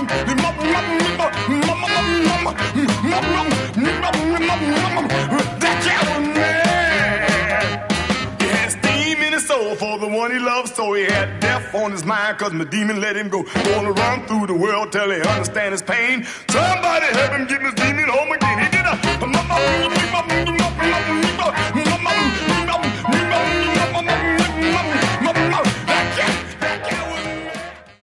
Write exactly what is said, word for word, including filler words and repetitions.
That young man, he had steam in his soul for the one he loved, so he had death on his mind, cause my demon let him go. Gonna run through the world till he understand his pain. Somebody help him get his demon home again. He did a